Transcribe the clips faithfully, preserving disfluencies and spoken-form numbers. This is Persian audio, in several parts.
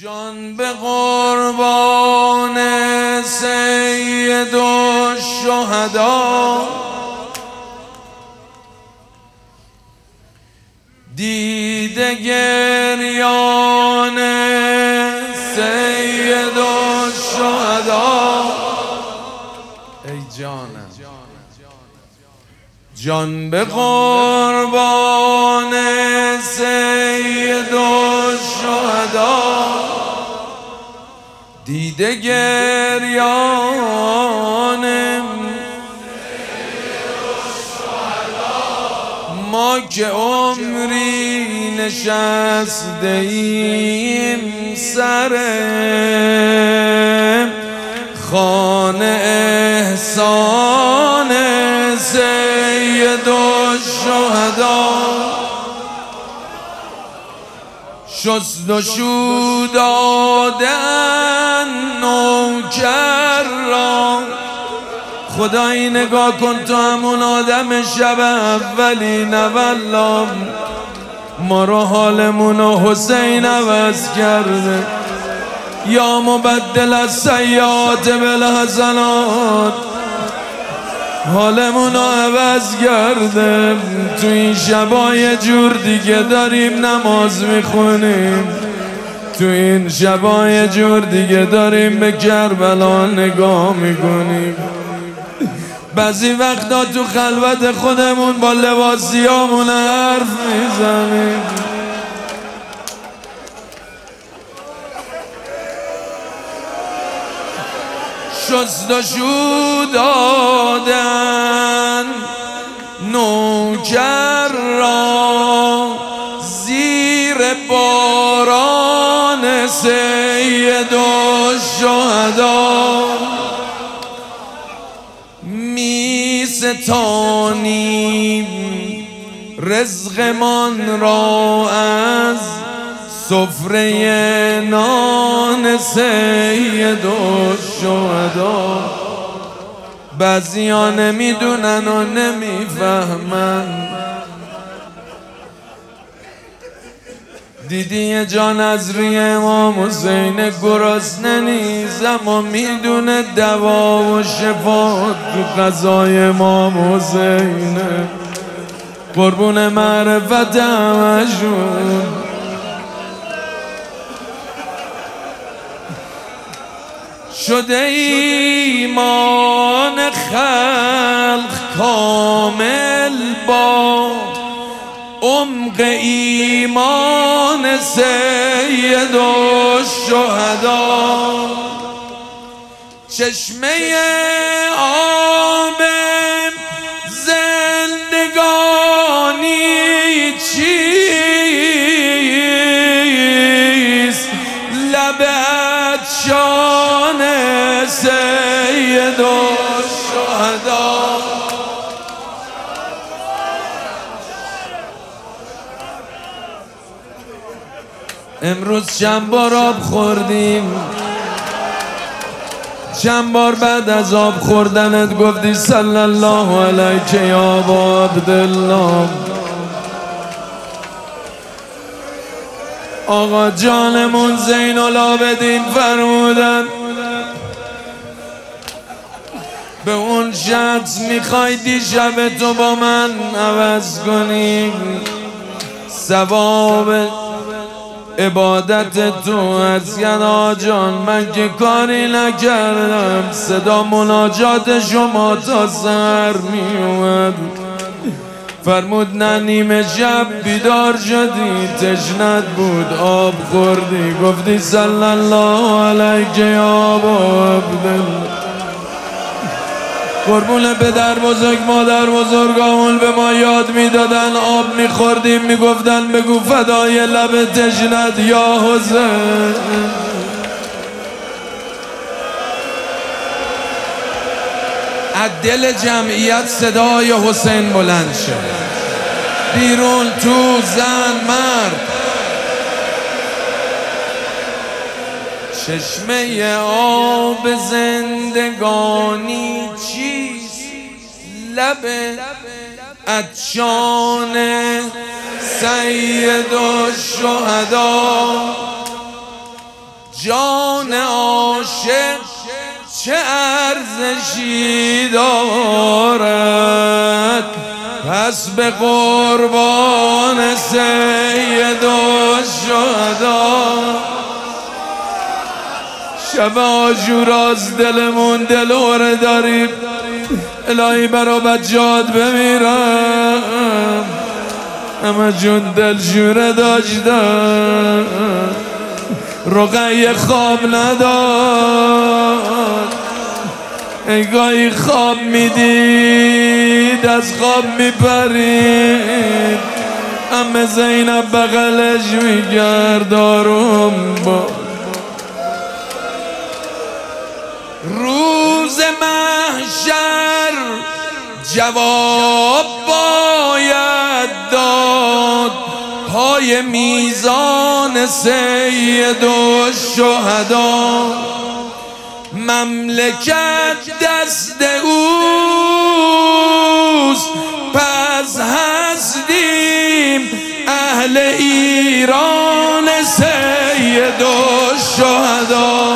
جان به قربان سید الشهدا، دیده گریان سید الشهدا. ای جانم جان به قربان سید الشهدا، دیده گریان ما که عمری نشسته ایم سر خوان احسان سید الشهدا. شست و شو دادن نوکر را، خدایی نگاه کن تو همون آدم شب اولی نولا، ما رو حالمون و حسین عوض کرده. یا مبدل از سیئات بالحسنات، حالمون رو عوض کرده. تو این شبا یه جور دیگه داریم نماز میخونیم، تو این شبا یه جور دیگه داریم به کربلا نگاه میکنیم. بعضی وقتا تو خلوت خودمون با لباسیامون حرف میزنیم. شست و شو دادن نوکر را، زیر باران سید الشهدا. می ستانیم رزقمان را از سفره نان سید الشهدا. بعضیا نمیدونن و نمیفهمن. دیدی جان از روی امام حسین گرسنه نیست، اما میدونه دوا و شفا تو غذای امام حسینه. قربون معرفت همشون. شده ایمان خلق کامل با عمق ایمان سید الشهدا. چشمه آب زندگانی چیست؟ لب عطشان سید الشهدا. امروز چند بار آب خوردیم، چند بار بعد از آب خوردنت گفتی صلی الله علیک یا ابا عبدالله. آقا جانمون زین العابدین فرمودن به اون شخص میخوای دیشب تو با من عوض کنی، ثواب عبادت تو از گنا جان من که کاری نکردم. صدا مناجات شما تا سر می اومد. فرمود نه نیمه شب بیدار شدی، تشنت بود آب خوردی، گفتی صلی الله علیک یا ابا عبدالله. قربون پدر بزرگ مادر بزرگامون به ما یاد میدادن، آب میخوردیم میگفتن بگو فدای لب تشنت یا حسین. از دل جمعیت صدای حسین بلند شد، بیرون تو زن مرد. چشمه آب زندگانی چیست؟ لب عطشان سید الشهدا. جان عاشق چه ارزشی دارد، پس به قربان سید الشهدا. شب عاشورا از دلمون دلوره داریم، الهی برا بچه‌هات بمیرم، همه جون دلشوره داشتن، رقیه خواب نداد، انگاهی خواب میدید از خواب میپرید، امه زینب بغلش میگرد آروم با. روز محشر جواب باید داد، پای میزان سید الشهدا. مملکت دست اوست، پس هستیم اهل ایران سید الشهدا.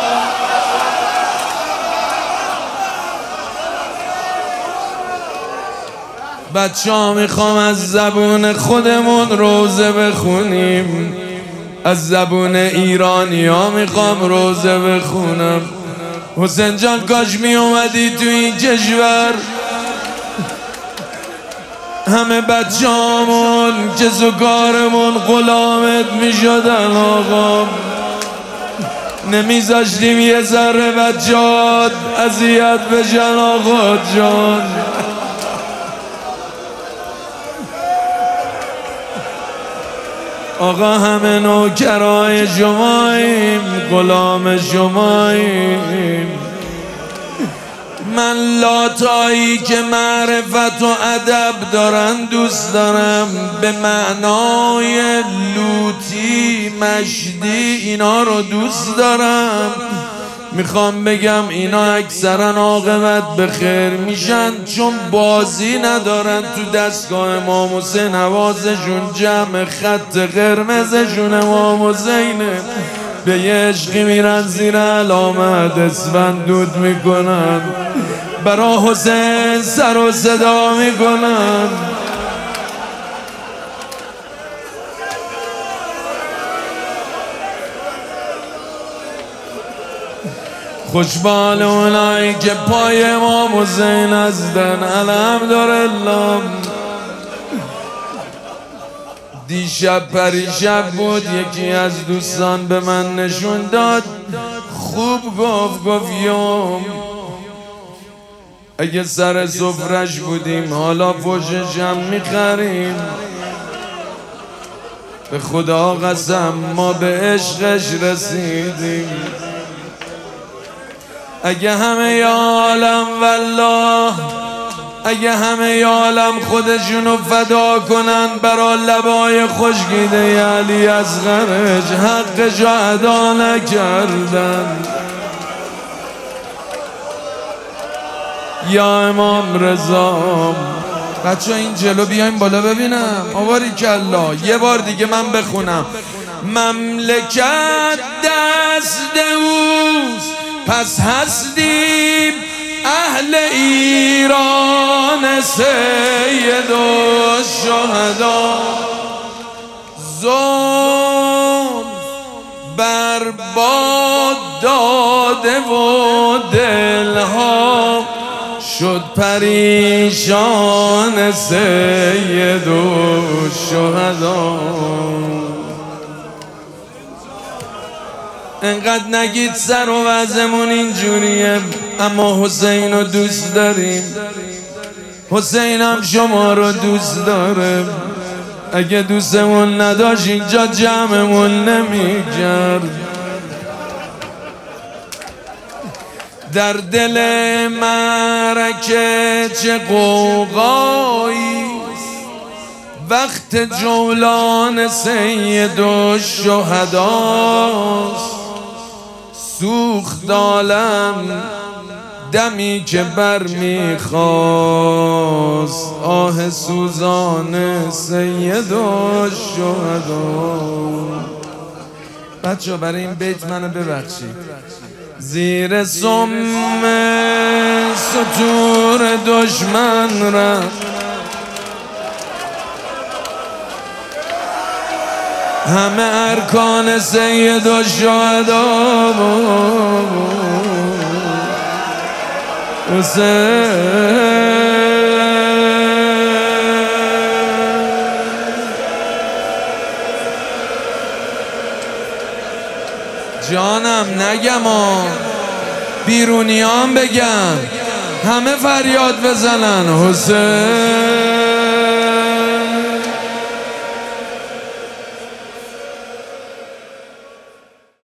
بچه ها میخوام از زبون خودمون روزه بخونیم، از زبون ایرانی ها میخوام روزه بخونم. حسین جان کاش می اومدی تو این کشور، همه بچه هامون که زکارمون غلامت میشدن آقا، نمیذاشتیم یه ذره بچه‌هات اذیت بشن آقا جان. آقا همه نوکرای شماییم، غلام شماییم. من لاتایی که معرفت و ادب دارن دوست دارم، به معنای لوتی مشدی اینا رو دوست دارم. میخوام بگم اینا اکثرا عاقبت به خیر میشن، چون بازی ندارن تو دستگاه امام حسین، حواسشون جمع، خط قرمزشون امام حسینه. به یه عشقی میرن زیر علامت اسفند دود میکنن، برا حسین سر و صدا میکنن. خوشبال اونایی که پای امام حسین هستن، الحمدلله. دیشب پریشب بود یکی از دوستان به من نشون داد، خوب گفت، گفت یوم اگه سر سفرش بودیم حالا پشتش هم میخریم. به خدا قسم ما به عشقش رسیدیم. اگه همه عالم والله، اگه همه عالم خودشونو فدا کنن برا لبای خشکیده علی اصغرش، حقشو ادا نکردن. یا امام رضا. بچه این جلو بیایم بالا ببینم. آواری کلا یه بار دیگه من بخونم. مملکت دست اوست، پس هستیم اهل ایران سید الشهدا. ظلم برباد داده و دلها شد پریشان سید الشهدا. انقدر نگید سر و وضعمون اینجوریه، اما حسین رو دوست داریم، حسین هم شما رو دوست داره. اگه دوستمون نداشت اینجا جمعمون نمیکرد. در دل معرکه چه قوقایی، وقت جولان سید الشهداست. سوخت عالم دمی که بر میخواست، آه سوزان سید الشهدا. بچه برای این بیت منو ببخشید. زیر سم ستور دشمن رفت، همه ارکان سید و شهدا حسین. جانم نگم ها، بیرونیان بگم، همه فریاد بزنن حسین.